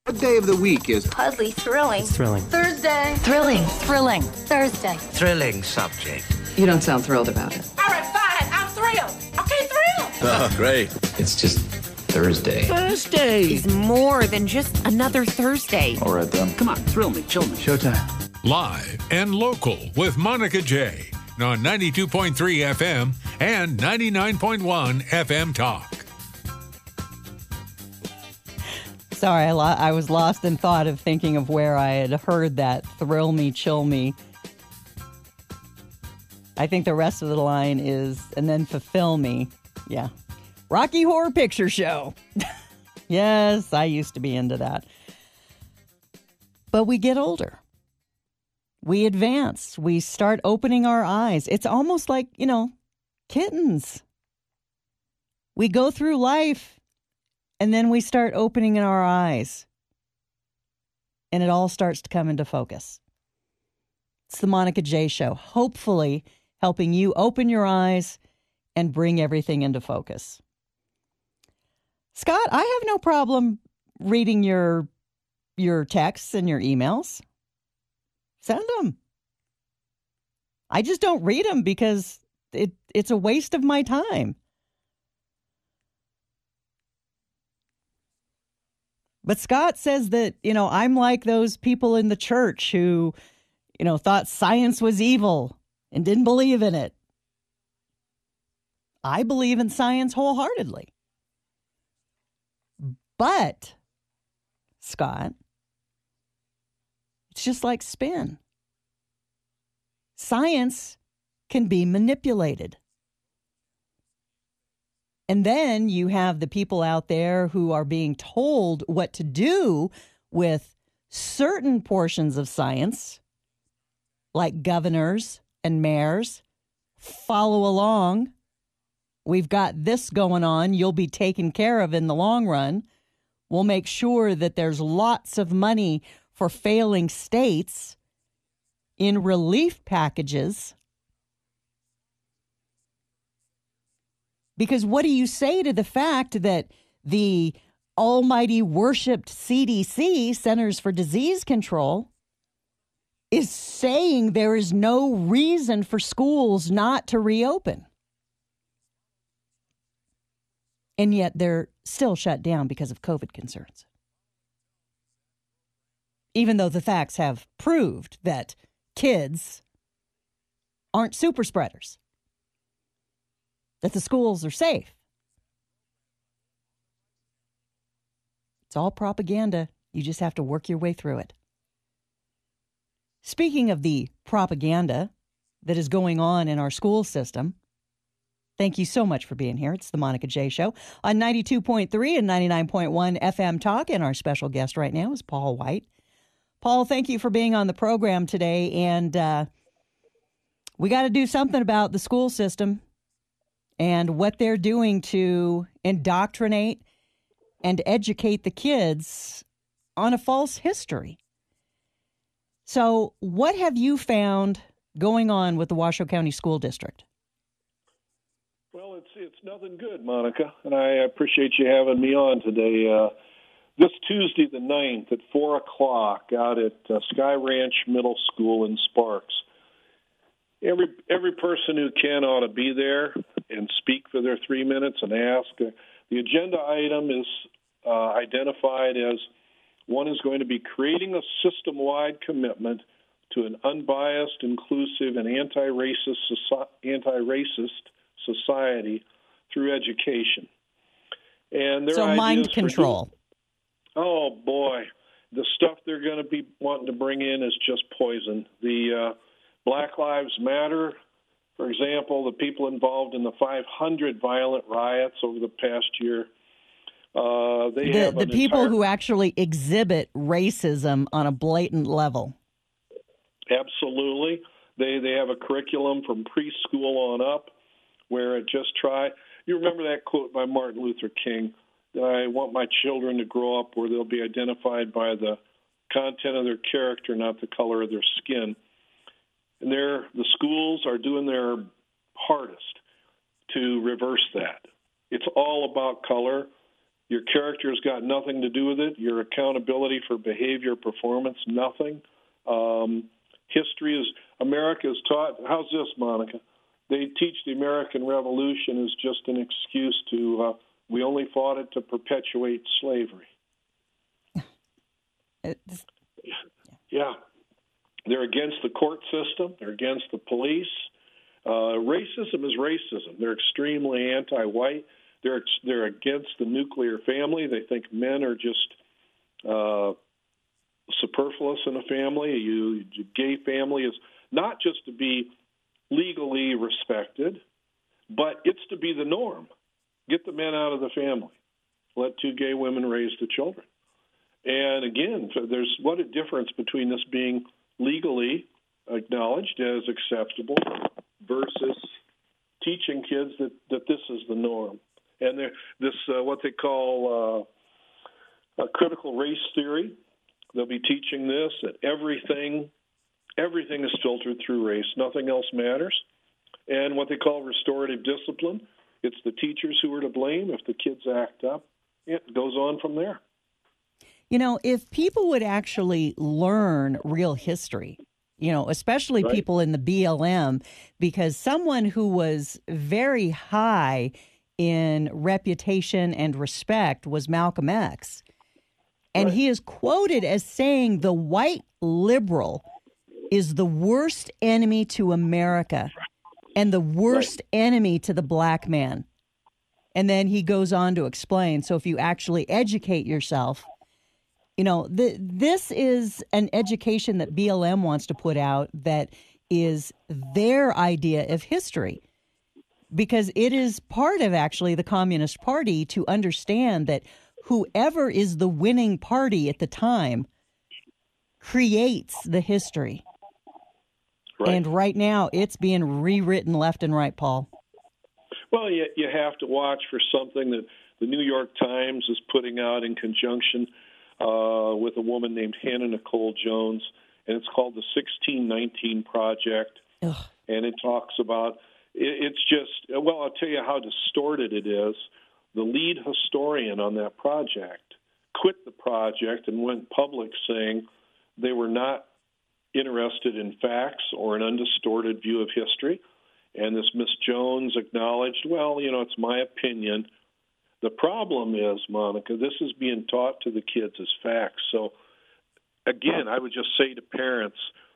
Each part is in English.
What day of the week is Oddly thrilling. It's thrilling. Thursday. Thrilling. Thrilling. Thursday. Thrilling subject. You don't sound thrilled about it. All right, fine. I'm thrilled. Okay, thrilled. Oh, great. It's just Thursday. Thursday Is more than just another Thursday. All right, then. Come on, thrill me, chill me. Showtime. Live and local with Monica J. on 92.3 FM and 99.1 FM Talk. Sorry, I was lost in thought of thinking of where I had heard that thrill me, chill me. I think the rest of the line is, and then fulfill me. Yeah. Rocky Horror Picture Show. Yes, I used to be into that. But we get older. We advance. We start opening our eyes. It's almost like, kittens. We go through life. And then we start opening our eyes. And it all starts to come into focus. It's the Monica J. Show. Hopefully helping you open your eyes and bring everything into focus. Scott, I have no problem reading your texts and your emails. Send them. I just don't read them because it's a waste of my time. But Scott says that, I'm like those people in the church who, thought science was evil and didn't believe in it. I believe in science wholeheartedly. But, Scott, it's just like spin. Science can be manipulated. And then you have the people out there who are being told what to do with certain portions of science, like governors and mayors. Follow along. We've got this going on. You'll be taken care of in the long run. We'll make sure that there's lots of money for failing states in relief packages. Because what do you say to the fact that the almighty worshipped CDC, Centers for Disease Control, is saying there is no reason for schools not to reopen? And yet they're still shut down because of COVID concerns. Even though the facts have proved that kids aren't super spreaders. That the schools are safe. It's all propaganda. You just have to work your way through it. Speaking of the propaganda that is going on in our school system, thank you so much for being here. It's the Monica J. Show on 92.3 and 99.1 FM Talk. And our special guest right now is Paul White. Paul, thank you for being on the program today. And we got to do something about the school system and what they're doing to indoctrinate and educate the kids on a false history. So what have you found going on with the Washoe County School District? Well, it's nothing good, Monica, and I appreciate you having me on today. This Tuesday, the 9th, at 4 o'clock, out at Sky Ranch Middle School in Sparks. Every person who can ought to be there and speak for their 3 minutes and ask. The agenda item is identified as one is going to be creating a system-wide commitment to an unbiased, inclusive, and anti-racist society through education. And their so mind control. Oh, boy. The stuff they're going to be wanting to bring in is just poison. The Black Lives Matter, for example, the people involved in the 500 violent riots over the past year, the people who actually exhibit racism on a blatant level. Absolutely. They have a curriculum from preschool on up where it just you remember that quote by Martin Luther King, that I want my children to grow up where they'll be identified by the content of their character, not the color of their skin. And the schools are doing their hardest to reverse that. It's all about color. Your character's got nothing to do with it. Your accountability for behavior, performance, nothing. History is, America is taught, how's this, Monica? They teach the American Revolution is just an excuse to, we only fought it to perpetuate slavery. Yeah. They're against the court system. They're against the police. Racism is racism. They're extremely anti-white. They're against the nuclear family. They think men are just superfluous in a family. A gay family is not just to be legally respected, but it's to be the norm. Get the men out of the family. Let two gay women raise the children. And again, there's what a difference between this being legally acknowledged as acceptable versus teaching kids that this is the norm. And this what they call critical race theory. They'll be teaching this, that everything is filtered through race. Nothing else matters. And what they call restorative discipline, it's the teachers who are to blame if the kids act up. It goes on from there. You know, if people would actually learn real history, you know, especially right. people in the BLM, because someone who was very high in reputation and respect was Malcolm X. And right. he is quoted as saying the white liberal is the worst enemy to America and the worst right. enemy to the black man. And then he goes on to explain, so if you actually educate yourself, you know, this is an education that BLM wants to put out that is their idea of history, because it is part of actually the Communist Party to understand that whoever is the winning party at the time creates the history. Right. And right now it's being rewritten left and right, Paul. Well, you have to watch for something that the New York Times is putting out in conjunction with a woman named Hannah Nicole Jones, and it's called the 1619 Project. Ugh. And it talks about, it's just, well, I'll tell you how distorted it is. The lead historian on that project quit the project and went public saying they were not interested in facts or an undistorted view of history. And this Miss Jones acknowledged, well, you know, it's my opinion. The problem is, Monica, this is being taught to the kids as facts. So, again, I would just say to parents,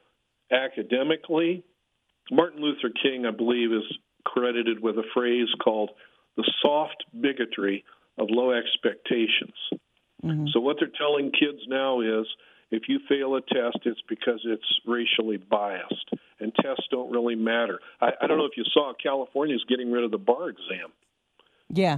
academically, Martin Luther King, I believe, is credited with a phrase called the soft bigotry of low expectations. Mm-hmm. So what they're telling kids now is, if you fail a test, it's because it's racially biased, and tests don't really matter. I don't know if you saw, California's getting rid of the bar exam. Yeah.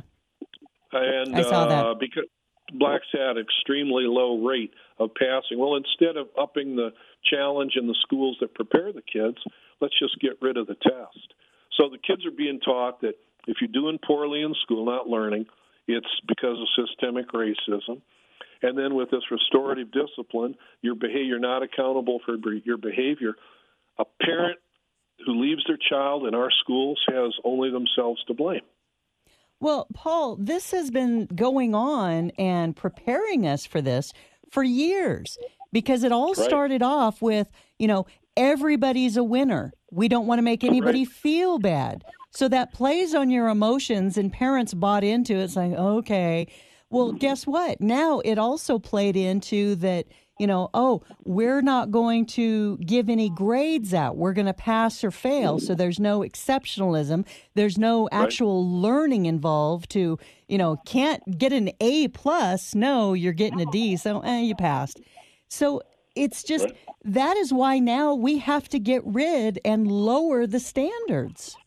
And I saw that. Because blacks had extremely low rate of passing. Well, instead of upping the challenge in the schools that prepare the kids, let's just get rid of the test. So the kids are being taught that if you're doing poorly in school, not learning, it's because of systemic racism. And then with this restorative discipline, you're not accountable for your behavior. A parent who leaves their child in our schools has only themselves to blame. Well, Paul, this has been going on and preparing us for this for years, because it all started off with, you know, everybody's a winner. We don't want to make anybody feel bad. So that plays on your emotions, and parents bought into it. It's like, okay, well, guess what? Now it also played into that, you know, oh, we're not going to give any grades out. We're going to pass or fail. So there's no exceptionalism. There's no actual learning involved to, you know, can't get an A+. No, you're getting a D. So you passed. So it's just that is why now we have to get rid and lower the standards.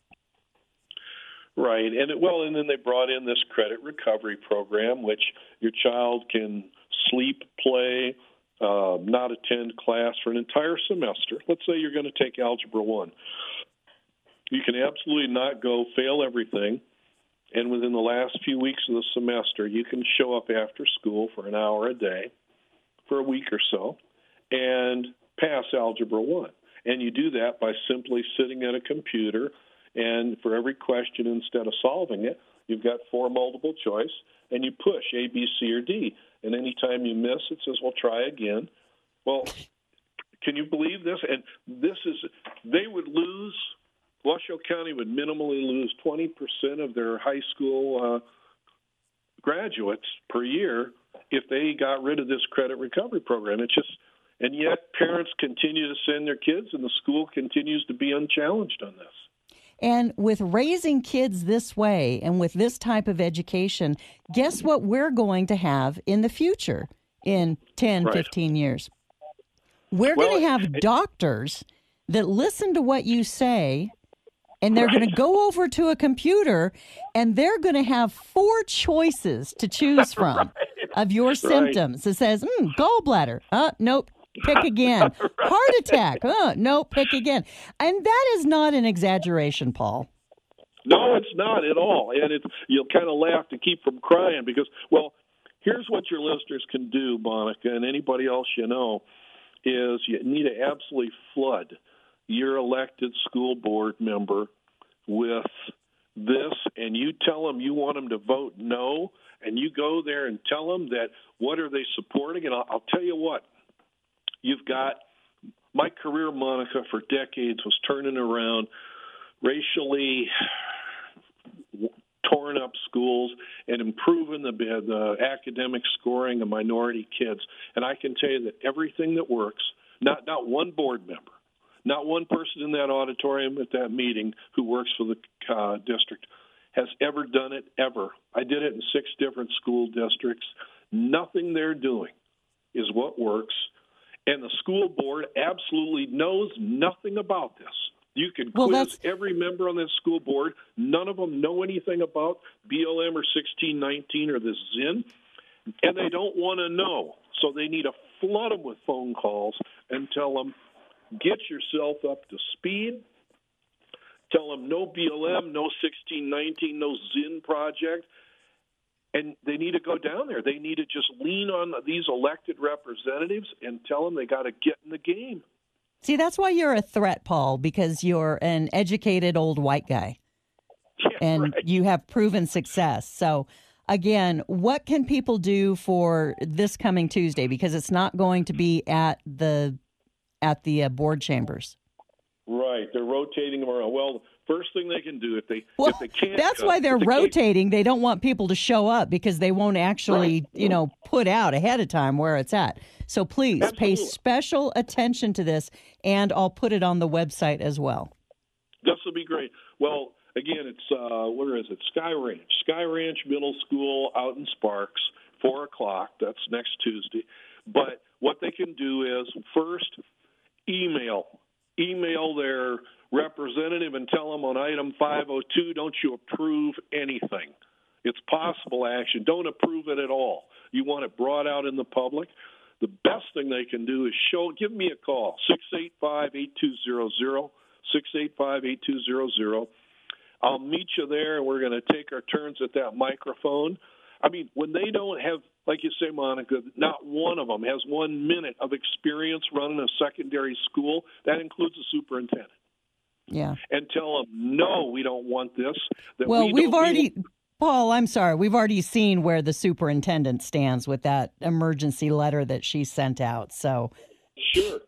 Right. And then they brought in this credit recovery program, which your child can sleep, play, not attend class for an entire semester. Let's say you're going to take Algebra 1. You can absolutely not go, fail everything, and within the last few weeks of the semester, you can show up after school for an hour a day for a week or so and pass Algebra 1. And you do that by simply sitting at a computer, and for every question, instead of solving it, You've got 4 multiple choice, and you push A, B, C, or D. And anytime you miss, it says, well, try again. Well, can you believe this? And they would lose, Washoe County would minimally lose 20% of their high school graduates per year if they got rid of this credit recovery program. And yet parents continue to send their kids, and the school continues to be unchallenged on this. And with raising kids this way and with this type of education, guess what we're going to have in the future in 10, 15 years? We're going to have doctors that listen to what you say, and they're going to go over to a computer, and they're going to have 4 choices to choose from of your symptoms. It says, gallbladder. Nope. Pick again. Heart attack. No, pick again. And that is not an exaggeration, Paul. No, it's not at all. And you'll kind of laugh to keep from crying because, well, here's what your listeners can do, Monica, and anybody else you know, is you need to absolutely flood your elected school board member with this, and you tell them you want them to vote no, and you go there and tell them that what are they supporting. And I'll tell you what. You've got my career, Monica, for decades was turning around racially torn up schools and improving the academic scoring of minority kids. And I can tell you that everything that works, not one board member, not one person in that auditorium at that meeting who works for the district has ever done it, ever. I did it in 6 different school districts. Nothing they're doing is what works. And the school board absolutely knows nothing about this. You can quiz every member on this school board. None of them know anything about BLM or 1619 or this ZIN, and they don't want to know. So they need to flood them with phone calls and tell them, get yourself up to speed. Tell them no BLM, no 1619, no ZIN project. And they need to go down there. They need to just lean on these elected representatives and tell them they got to get in the game. See, that's why you're a threat, Paul, because you're an educated old white guy. Yeah, and you have proven success. So, again, what can people do for this coming Tuesday? Because it's not going to be at the board chambers. Right. They're rotating them around. Well, first thing they can do if they can't. That's why they're rotating. They don't want people to show up because they won't actually, put out ahead of time where it's at. So please pay special attention to this, and I'll put it on the website as well. This will be great. Well, again, it's where is it? Sky Ranch Middle School out in Sparks, 4:00. That's next Tuesday. But what they can do is first email their representative and tell them on item 502, don't you approve anything. It's possible action. Don't approve it at all. You want it brought out in the public. The best thing they can do is give me a call, 685-8200, 685-8200. I'll meet you there, and we're going to take our turns at that microphone. I mean, when they don't have, like you say, Monica, not one of them has 1 minute of experience running a secondary school. That includes the superintendent. Yeah. And tell them, no, we don't want this. Paul, I'm sorry. We've already seen where the superintendent stands with that emergency letter that she sent out. So, Sure.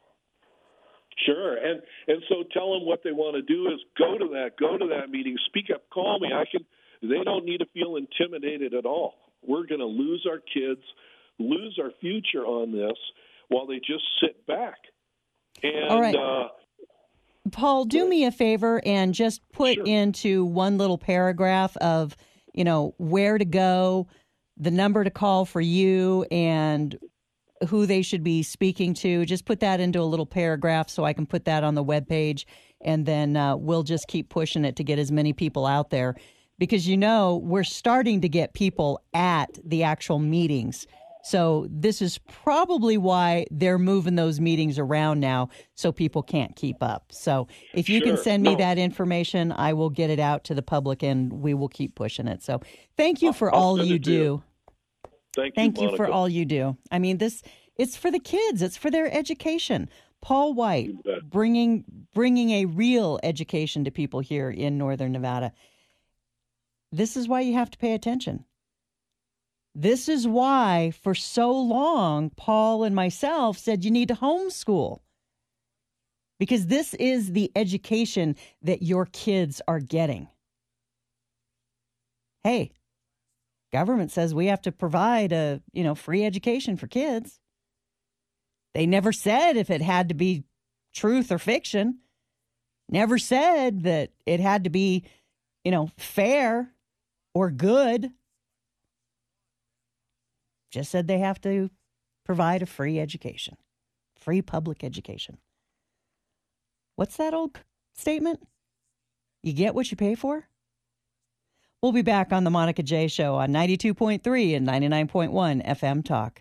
And so tell them what they want to do is go to that meeting, speak up, call me. They don't need to feel intimidated at all. We're going to lose our kids, lose our future on this while they just sit back. And, all right. Paul, do me a favor and just put into one little paragraph of, where to go, the number to call for you, and who they should be speaking to. Just put that into a little paragraph so I can put that on the webpage, and then we'll just keep pushing it to get as many people out there. Because, we're starting to get people at the actual meetings. So this is probably why they're moving those meetings around now so people can't keep up. So if you can send me that information, I will get it out to the public, and we will keep pushing it. So thank you for all you do. Thank you for all you do. I mean, it's for the kids. It's for their education. Paul White, bringing a real education to people here in Northern Nevada. This is why you have to pay attention. This is why, for so long, Paul and myself said you need to homeschool. Because this is the education that your kids are getting. Hey, government says we have to provide a, free education for kids. They never said if it had to be truth or fiction. Never said that it had to be, fair or good. Just said they have to provide a free education, free public education. What's that old statement? You get what you pay for? We'll be back on the Monica J Show on 92.3 and 99.1 FM Talk.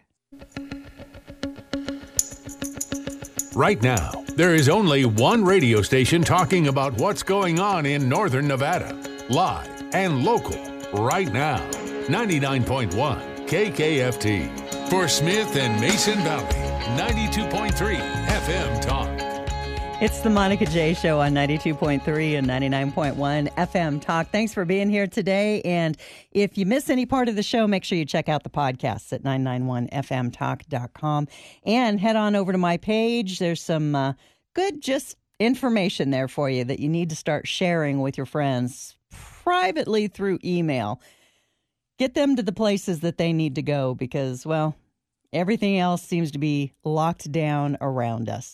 Right now, there is only one radio station talking about what's going on in Northern Nevada. Live and local. Right now. 99.1 KKFT. For Smith and Mason Valley. 92.3 FM Talk. It's the Monica J Show on 92.3 and 99.1 FM Talk. Thanks for being here today. And if you miss any part of the show, make sure you check out the podcasts at 991fmtalk.com and head on over to my page. There's some good just information there for you that you need to start sharing with your friends privately through email. Get them to the places that they need to go because, well, everything else seems to be locked down around us.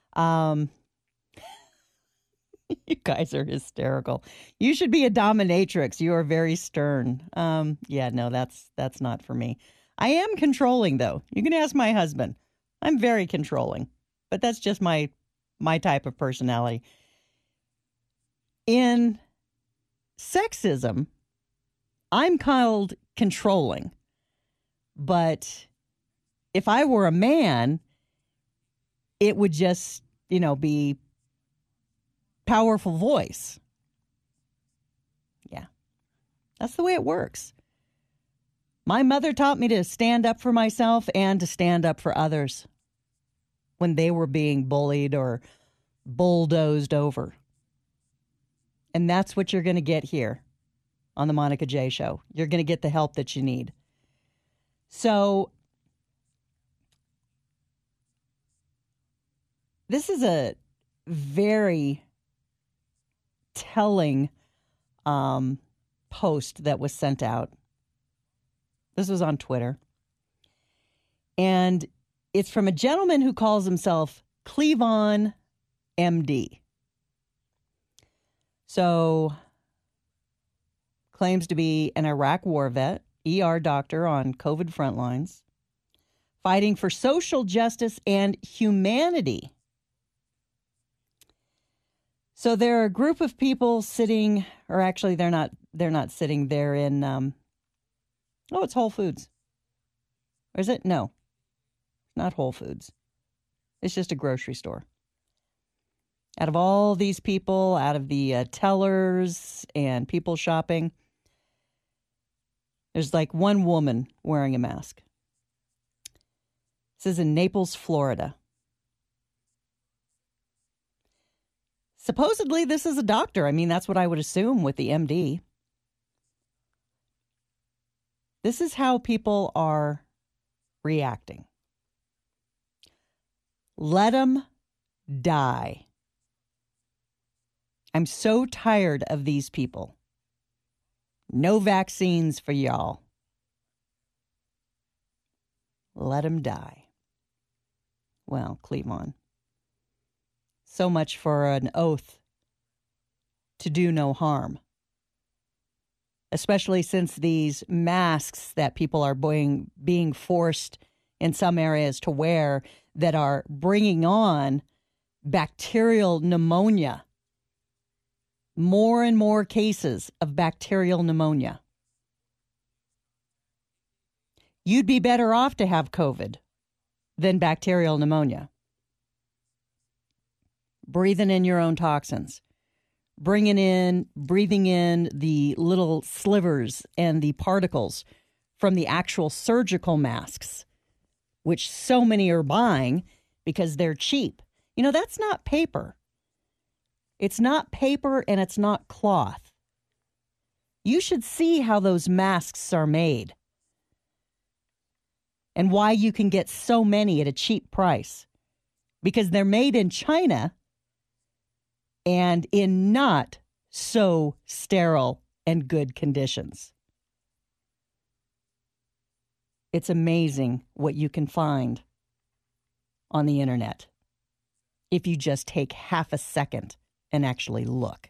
You guys are hysterical. You should be a dominatrix. You are very stern. No, that's not for me. I am controlling, though. You can ask my husband. I'm very controlling, but that's just my type of personality. In sexism, I'm called controlling, but if I were a man, it would just, be powerful voice. Yeah, that's the way it works. My mother taught me to stand up for myself and to stand up for others when they were being bullied or bulldozed over. And that's what you're going to get here on the Monica J Show. You're going to get the help that you need. So this is a very telling post that was sent out. This was on Twitter. And it's from a gentleman who calls himself Cleavon MD. So, claims to be an Iraq war vet, ER doctor on COVID front lines, fighting for social justice and humanity. So there are a group of people sitting, or actually they're not sitting, they're in, it's Whole Foods. Or is it? No, not Whole Foods. It's just a grocery store. Out of all these people, out of the tellers and people shopping, there's like one woman wearing a mask. This is in Naples, Florida. Supposedly, this is a doctor. I mean, that's what I would assume with the MD. This is how people are reacting. Let them die. I'm so tired of these people. No vaccines for y'all. Let them die. Well, Cleavon. So much for an oath to do no harm. Especially since these masks that people are being forced in some areas to wear that are bringing on bacterial pneumonia. More and more cases of bacterial pneumonia. You'd be better off to have COVID than bacterial pneumonia. Breathing in your own toxins, breathing in the little slivers and the particles from the actual surgical masks, which so many are buying because they're cheap. That's not paper. It's not paper and it's not cloth. You should see how those masks are made and why you can get so many at a cheap price. Because they're made in China and in not so sterile and good conditions. It's amazing what you can find on the internet if you just take half a second and actually look.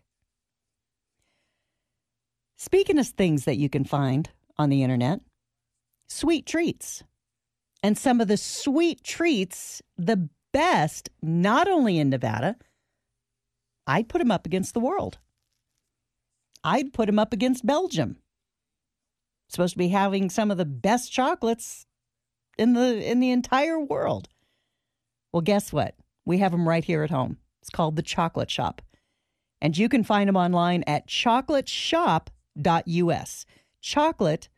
Speaking of things that you can find on the internet, sweet treats. And some of the sweet treats, the best, not only in Nevada, I'd put them up against the world. I'd put them up against Belgium. Supposed to be having some of the best chocolates in the entire world. Well, guess what? We have them right here at home. It's called The Chocolate Shop. And you can find them online at chocolateshop.us. Chocolate,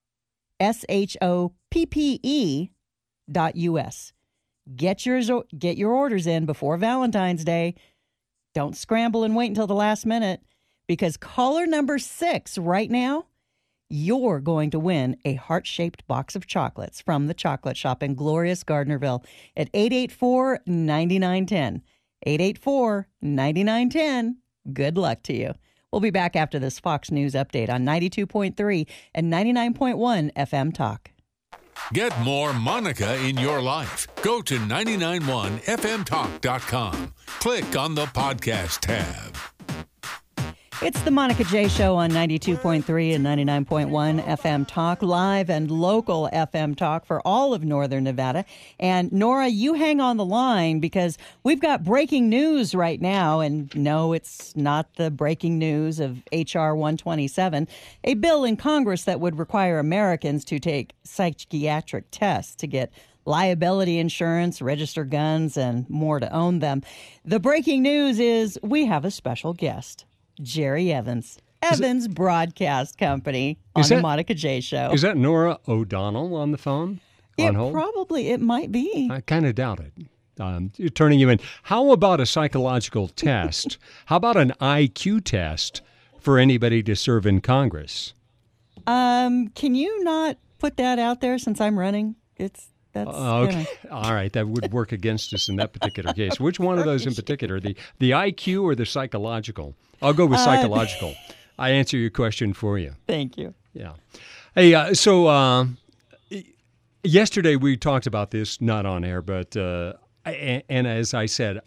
SHOPPE.us. Get your orders in before Valentine's Day. Don't scramble and wait until the last minute, because caller number 6 right now, you're going to win a heart-shaped box of chocolates from The Chocolate Shop in glorious Gardnerville at 884-9910. 884-9910. Good luck to you. We'll be back after this Fox News update on 92.3 and 99.1 FM Talk. Get more Monica in your life. Go to 991fmtalk.com. Click on the podcast tab. It's the Monica J. Show on 92.3 and 99.1 FM Talk, live and local FM Talk for all of Northern Nevada. And Nora, you hang on the line because we've got breaking news right now. And no, it's not the breaking news of H.R. 127, a bill in Congress that would require Americans to take psychiatric tests to get liability insurance, register guns, and more to own them. The breaking news is we have a special guest. Jerry Evans, Broadcast Company on the Monica J. Show. Is that Nora O'Donnell on the phone? On hold? It might be. I kind of doubt it. You're turning you in. How about a psychological test? How about an IQ test for anybody to serve in Congress? Can you not put that out there since I'm running? That's okay. All right, that would work against us in that particular case. Which one of those in particular, the IQ or the psychological? I'll go with psychological. I answer your question for you. Thank you. Yeah. Hey, so yesterday we talked about this, not on air, but and as I said,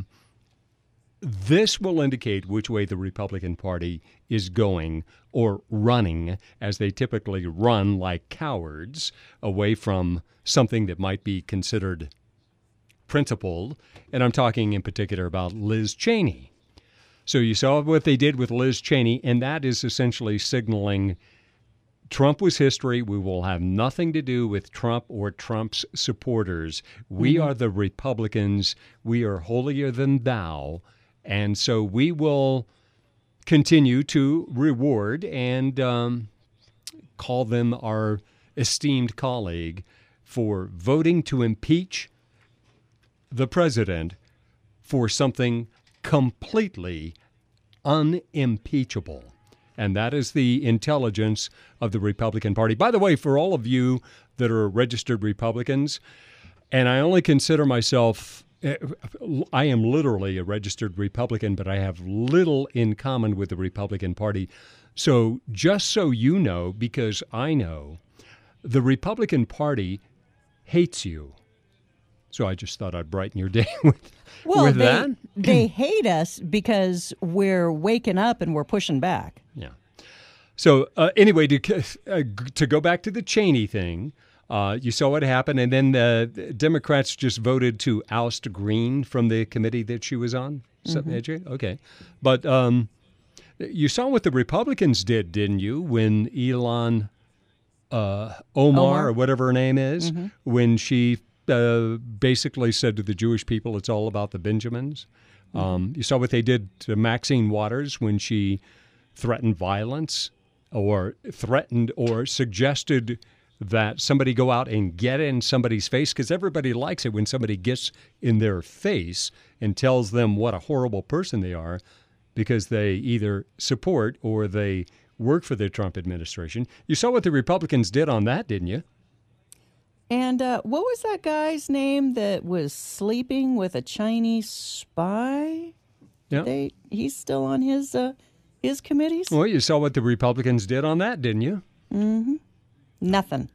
this will indicate which way the Republican Party is going or running, as they typically run like cowards away from something that might be considered principled. And I'm talking in particular about Liz Cheney. So you saw what they did with Liz Cheney, and that is essentially signaling Trump was history. We will have nothing to do with Trump or Trump's supporters. We are the Republicans. We are holier than thou. And so we will continue to reward and call them our esteemed colleague for voting to impeach the president for something completely unimpeachable. And that is the intelligence of the Republican Party. By the way, for all of you that are registered Republicans, and I only consider myself, I am literally a registered Republican, but I have little in common with the Republican Party. So just so you know, because I know, the Republican Party hates you. So I just thought I'd brighten your day with that. They hate us because we're waking up and we're pushing back. Yeah. So anyway, to go back to the Cheney thing, you saw what happened, and then the Democrats just voted to oust Green from the committee that she was on. Okay. But you saw what the Republicans did, didn't you, when Ilhan Omar, or whatever her name is, when she basically said to the Jewish people, it's all about the Benjamins. You saw what they did to Maxine Waters when she threatened violence or threatened or suggested that somebody go out and get in somebody's face, because everybody likes it when somebody gets in their face and tells them what a horrible person they are, because they either support or they work for the Trump administration. You saw what the Republicans did on that, didn't you? And what was that guy's name that was sleeping with a Chinese spy? Yeah. He's still on his committees? Well, you saw what the Republicans did on that, didn't you? Mm-hmm. Nothing.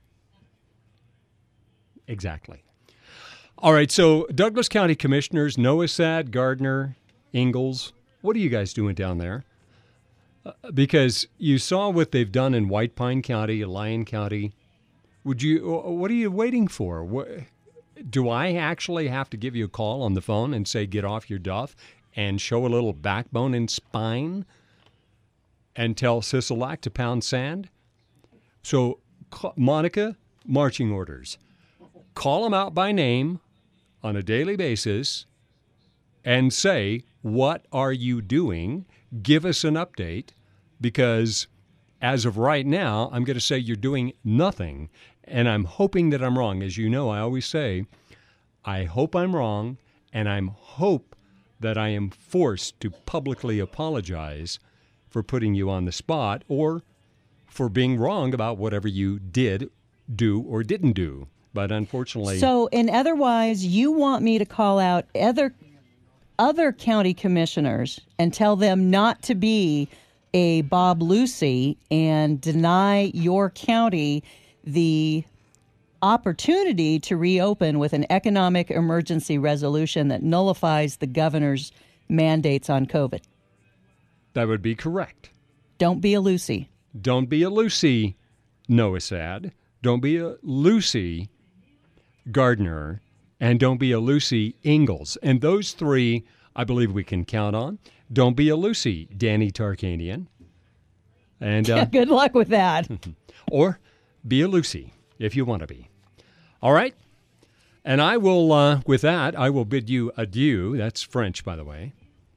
Exactly. All right, so Douglas County Commissioners, Noah Sad, Gardner, Ingalls, what are you guys doing down there? Because you saw what they've done in White Pine County, Lyon County. What are you waiting for? Do I actually have to give you a call on the phone and say, get off your duff and show a little backbone and spine and tell Sisolak to pound sand? So, Monica, marching orders. Call them out by name on a daily basis and say, what are you doing? Give us an update, because as of right now, I'm going to say you're doing nothing, and I'm hoping that I'm wrong. As you know, I always say, I hope I'm wrong, and I hope that I am forced to publicly apologize for putting you on the spot or for being wrong about whatever you did, do, or didn't do. But unfortunately... So, and otherwise, you want me to call out other county commissioners and tell them not to be a Bob Lucy and deny your county the opportunity to reopen with an economic emergency resolution that nullifies the governor's mandates on COVID. That would be correct. Don't be a Lucy. Don't be a Lucy, Noah Sad. Don't be a Lucy, Gardner. And don't be a Lucy, Ingalls. And those three, I believe we can count on. Don't be a Lucy, Danny Tarkanian. And good luck with that. Or be a Lucy, if you want to be. All right? And I will, with that, I will bid you adieu. That's French, by the way.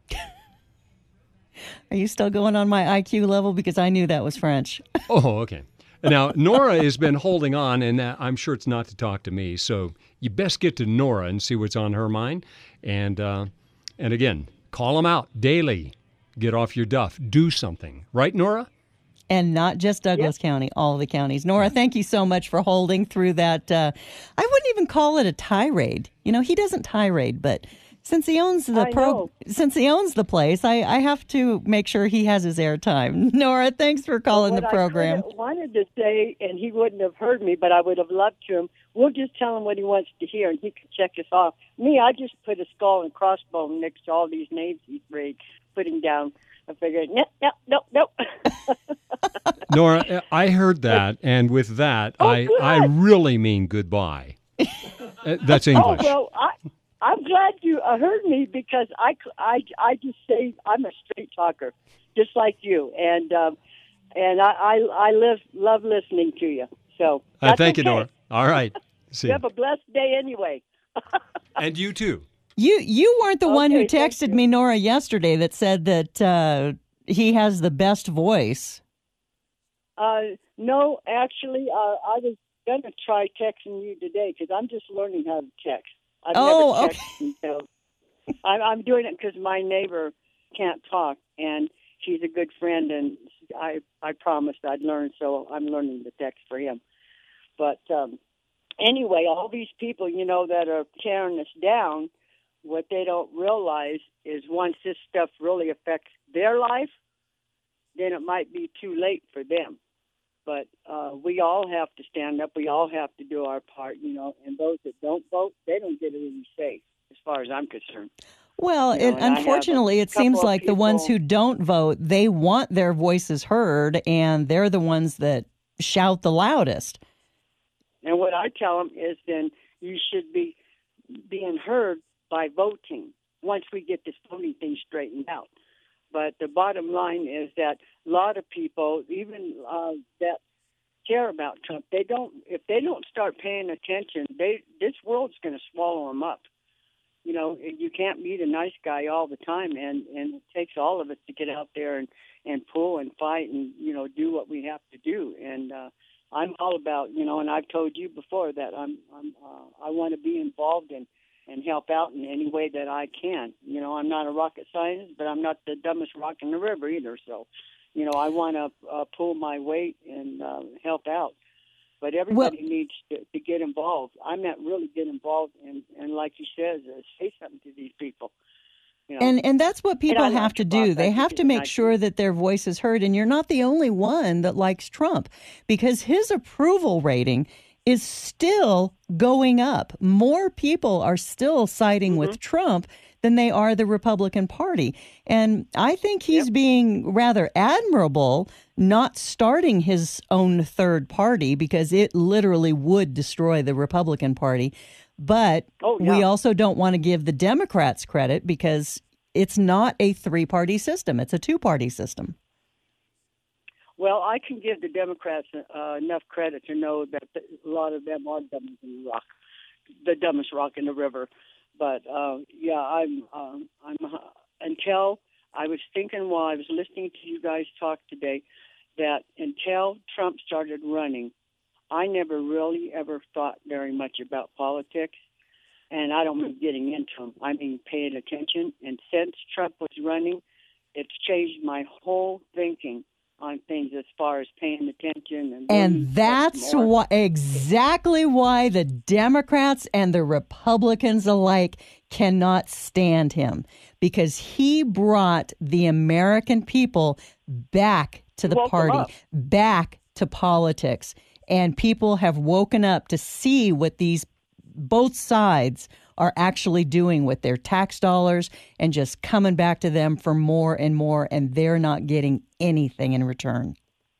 Are you still going on my IQ level? Because I knew that was French. Oh, okay. Now, Nora has been holding on, and I'm sure it's not to talk to me. So you best get to Nora and see what's on her mind. And again, call them out daily. Get off your duff. Do something. Right, Nora? And not just Douglas County, all the counties. Nora, thank you so much for holding through that. I wouldn't even call it a tirade. You know, he doesn't tirade, but since he owns the place, I have to make sure he has his airtime. Nora, thanks for calling the program. I wanted to say, and he wouldn't have heard me, but I would have loved to him. We'll just tell him what he wants to hear, and he can check us off. Me, I just put a skull and crossbone next to all these names he's putting down. I figured, nope. Nora, I heard that, and with that, I really mean goodbye. That's English. Oh, well, I'm glad you heard me, because I just say I'm a straight talker, just like you, and I love listening to you. So thank you, Nora. All right. See you. Have a blessed day anyway. And you too. You weren't the one who texted me, Nora, yesterday that said that he has the best voice. No, actually, I was going to try texting you today, because I'm just learning how to text. I've never texted until I'm doing it because my neighbor can't talk, and she's a good friend, and I promised I'd learn, so I'm learning to text for him. But anyway, all these people, that are tearing us down, what they don't realize is once this stuff really affects their life, then it might be too late for them. But we all have to stand up. We all have to do our part, and those that don't vote, they don't get any say, as far as I'm concerned. Well, unfortunately, it seems like the ones who don't vote, they want their voices heard, and they're the ones that shout the loudest. And what I tell them is then you should be being heard by voting once we get this voting thing straightened out. But the bottom line is that a lot of people, even that care about Trump, if they don't start paying attention, this world's going to swallow them up. You can't be the nice guy all the time, and it takes all of us to get out there and pull and fight and do what we have to do. And I'm all about and I've told you before that I want to be involved and help out in any way that I can. You know, I'm not a rocket scientist, but I'm not the dumbest rock in the river either. So, you know, I want to pull my weight and help out. But everybody needs to get involved. I meant really get involved and like you said, say something to these people. You know? And that's what people have to do. They have to make sure that their voice is heard. And you're not the only one that likes Trump, because his approval rating is still going up. More people are still siding with Trump than they are the Republican Party. And I think he's being rather admirable not starting his own third party, because it literally would destroy the Republican Party. But we also don't want to give the Democrats credit, because it's not a three-party system. It's a two-party system. Well, I can give the Democrats enough credit to know that a lot of them are dumb in the rock, the dumbest rock in the river. But I'm until I was thinking while I was listening to you guys talk today that until Trump started running, I never really ever thought very much about politics, and I don't mean getting into them. I mean paying attention. And since Trump was running, it's changed my whole thinking on things as far as paying attention. And that's exactly why the Democrats and the Republicans alike cannot stand him, because he brought the American people back to the party, back to politics. And people have woken up to see what these both sides are actually doing with their tax dollars and just coming back to them for more and more, and they're not getting anything in return.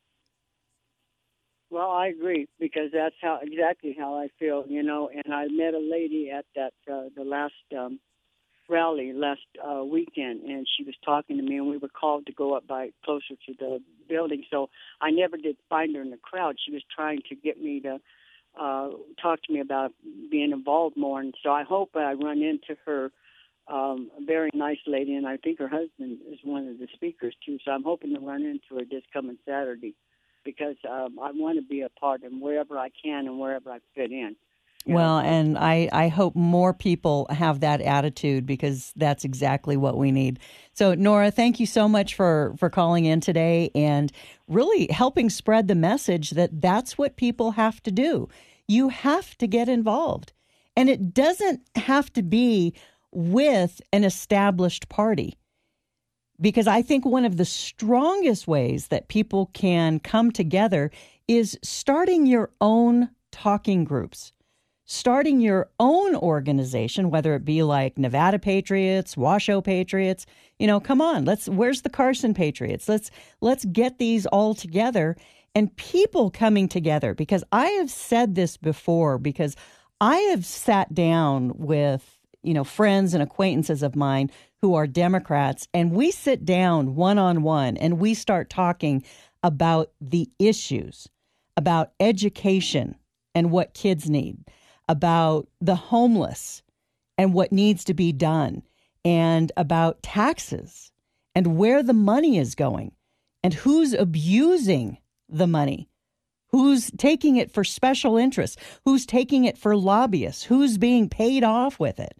Well, I agree, because that's exactly how I feel, you know. And I met a lady at that the last rally last weekend, and she was talking to me, and we were called to go up by closer to the building. So I never did find her in the crowd. She was trying to get me to talk to me about being involved more, and so I hope I run into her. A very nice lady, and I think her husband is one of the speakers too. So I'm hoping to run into her this coming Saturday, because I want to be a part of wherever I can and wherever I fit in. Well, and I hope more people have that attitude, because that's exactly what we need. So, Nora, thank you so much for calling in today and really helping spread the message that that's what people have to do. You have to get involved. And it doesn't have to be with an established party, because I think one of the strongest ways that people can come together is starting your own talking groups. Starting your own organization, whether it be like Nevada Patriots, Washoe Patriots, you know, come on, where's the Carson Patriots? Let's get these all together, and people coming together, because I have said this before, because I have sat down with, you know, friends and acquaintances of mine who are Democrats, and we sit down one-on-one and we start talking about the issues, about education and what kids need, about the homeless and what needs to be done, and about taxes and where the money is going and who's abusing the money, who's taking it for special interests, who's taking it for lobbyists, who's being paid off with it.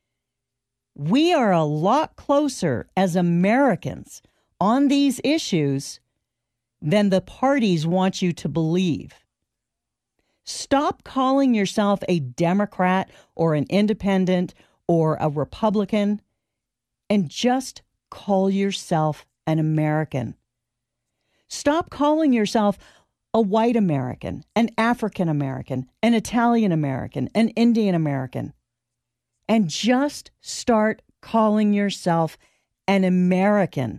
We are a lot closer as Americans on these issues than the parties want you to believe. Stop calling yourself a Democrat or an independent or a Republican, and just call yourself an American. Stop calling yourself a white American, an African American, an Italian American, an Indian American, and just start calling yourself an American.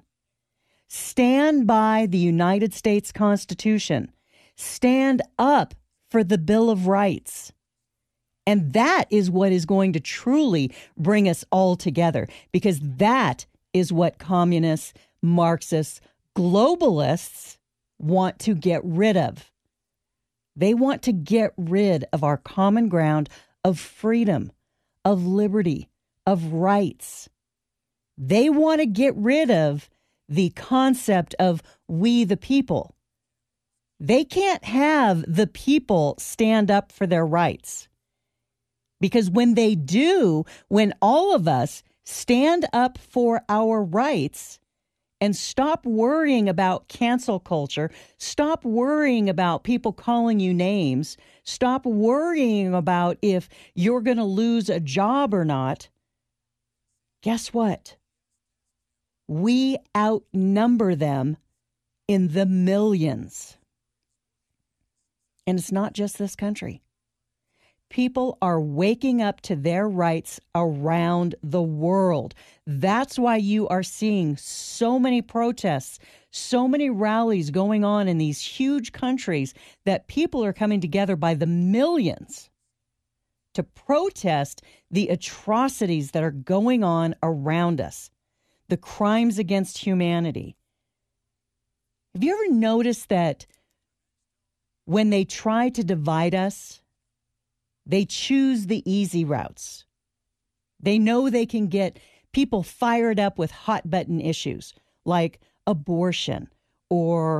Stand by the United States Constitution. Stand up for the Bill of Rights. And that is what is going to truly bring us all together, because that is what communists, Marxists, globalists want to get rid of. They want to get rid of our common ground of freedom, of liberty, of rights. They want to get rid of the concept of we the people. They can't have the people stand up for their rights. Because when they do, when all of us stand up for our rights and stop worrying about cancel culture, stop worrying about people calling you names, stop worrying about if you're going to lose a job or not, guess what? We outnumber them in the millions. And it's not just this country. People are waking up to their rights around the world. That's why you are seeing so many protests, so many rallies going on in these huge countries that people are coming together by the millions to protest the atrocities that are going on around us, the crimes against humanity. Have you ever noticed that when they try to divide us, they choose the easy routes? They know they can get people fired up with hot button issues like abortion or,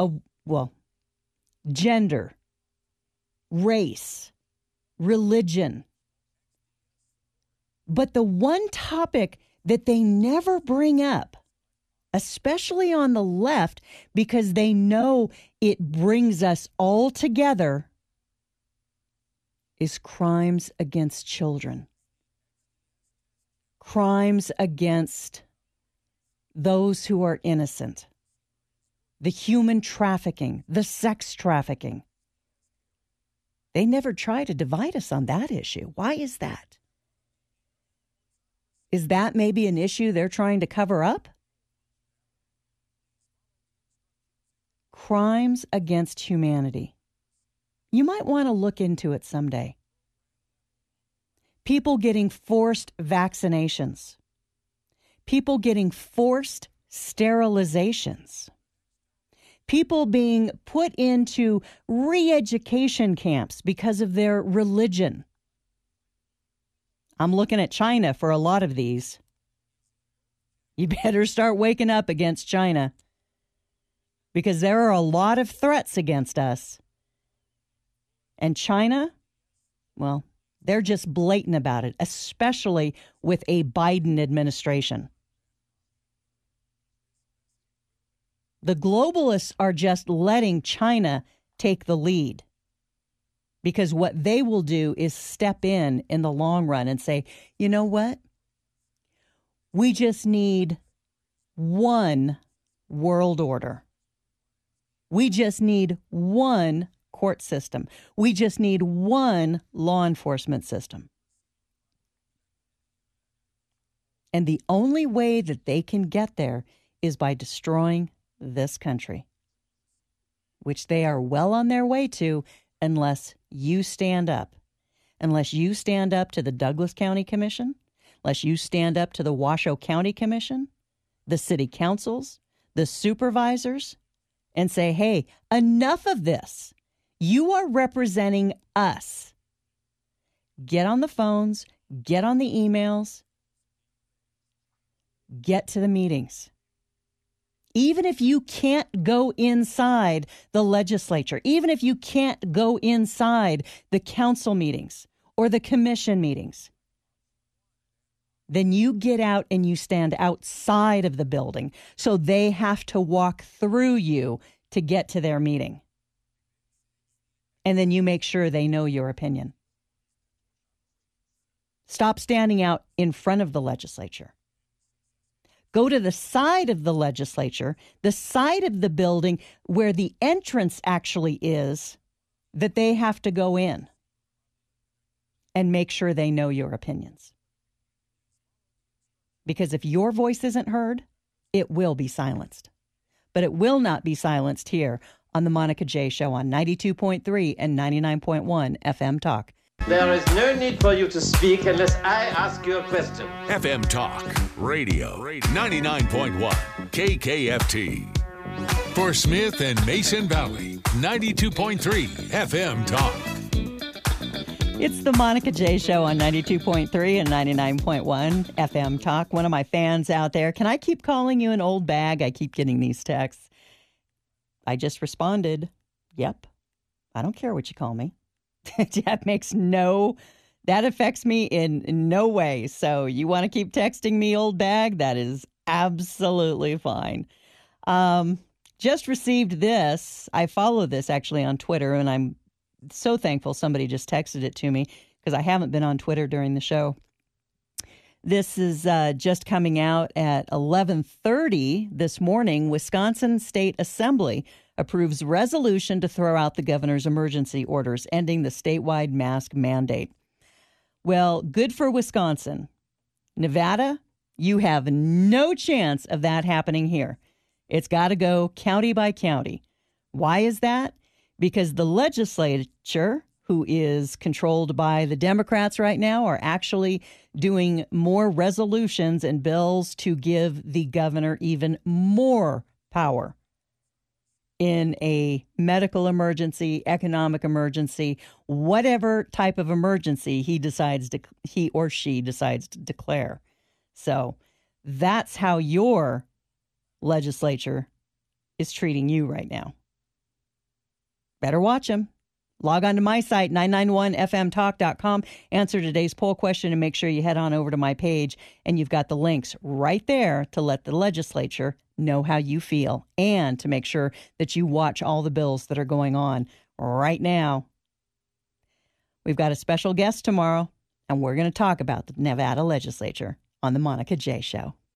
gender, race, religion. But the one topic that they never bring up, especially on the left, because they know it brings us all together, is crimes against children. Crimes against those who are innocent. The human trafficking, the sex trafficking. They never try to divide us on that issue. Why is that? Is that maybe an issue they're trying to cover up? Crimes against humanity. You might want to look into it someday. People getting forced vaccinations. People getting forced sterilizations. People being put into re-education camps because of their religion. I'm looking at China for a lot of these. You better start waking up against China, because there are a lot of threats against us. And China, well, they're just blatant about it, especially with a Biden administration. The globalists are just letting China take the lead, because what they will do is step in the long run and say, you know what? We just need one world order. We just need one court system. We just need one law enforcement system. And the only way that they can get there is by destroying this country, which they are well on their way to unless you stand up. Unless you stand up to the Douglas County Commission, unless you stand up to the Washoe County Commission, the city councils, the supervisors, and say, hey, enough of this. You are representing us. Get on the phones, get on the emails, get to the meetings. Even if you can't go inside the legislature, even if you can't go inside the council meetings or the commission meetings, then you get out and you stand outside of the building, so they have to walk through you to get to their meeting. And then you make sure they know your opinion. Stop standing out in front of the legislature. Go to the side of the legislature, the side of the building where the entrance actually is, that they have to go in, and make sure they know your opinions. Because if your voice isn't heard, it will be silenced. But it will not be silenced here on the Monica J. Show on 92.3 and 99.1 FM Talk. There is no need for you to speak unless I ask you a question. FM Talk Radio 99.1 KKFT. For Smith and Mason Valley, 92.3 FM Talk. It's the Monica J. Show on 92.3 and 99.1 FM Talk. One of my fans out there, can I keep calling you an old bag? I keep getting these texts. I just responded, yep. I don't care what you call me. That makes no That affects me in no way. So you want to keep texting me, old bag? That is absolutely fine. Just received this. I follow this actually on Twitter, and I'm so thankful somebody just texted it to me because I haven't been on Twitter during the show. This is just coming out at 11:30 this morning. Wisconsin State Assembly approves resolution to throw out the governor's emergency orders, ending the statewide mask mandate. Well, good for Wisconsin. Nevada, you have no chance of that happening here. It's got to go county by county. Why is that? Because the legislature, who is controlled by the Democrats right now, are actually doing more resolutions and bills to give the governor even more power in a medical emergency, economic emergency, whatever type of emergency he or she decides to declare. So that's how your legislature is treating you right now. Better watch them. Log on to my site, 991fmtalk.com, answer today's poll question, and make sure you head on over to my page, and you've got the links right there to let the legislature know how you feel and to make sure that you watch all the bills that are going on right now. We've got a special guest tomorrow, and we're going to talk about the Nevada legislature on the Monica J. Show.